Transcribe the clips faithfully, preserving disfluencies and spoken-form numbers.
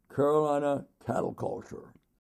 Carolina cattle culture.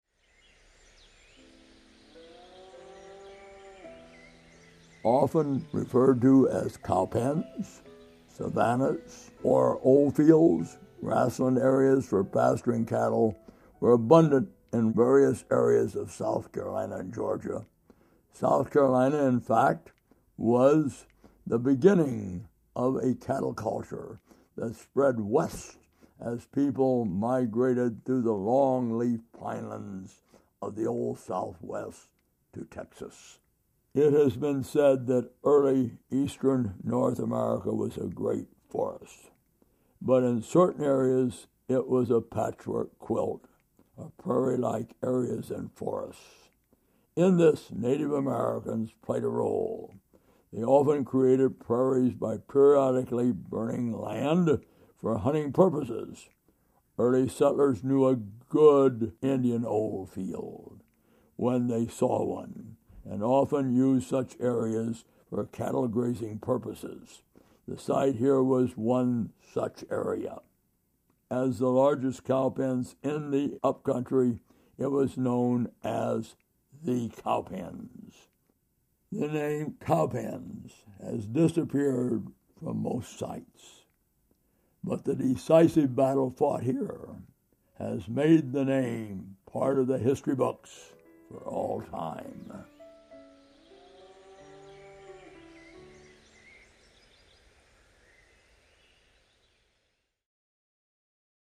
Often referred to as cowpens, savannas, or old fields, grassland areas for pasturing cattle were abundant in various areas of South Carolina and Georgia. South Carolina, in fact, was the beginning of a cattle culture that spread west as people migrated through the long-leaf pinelands of the old Southwest to Texas. It has been said that early eastern North America was a great forest, but in certain areas it was a patchwork quilt of prairie-like areas and forests. In this, Native Americans played a role. They often created prairies by periodically burning land for hunting purposes. Early settlers knew a good Indian old field when they saw one, and often used such areas for cattle grazing purposes. The site here was one such area. As the largest cowpens in the upcountry, it was known as the cowpens. The name cowpens has disappeared from most sites, but the decisive battle fought here has made the name part of the history books for all time.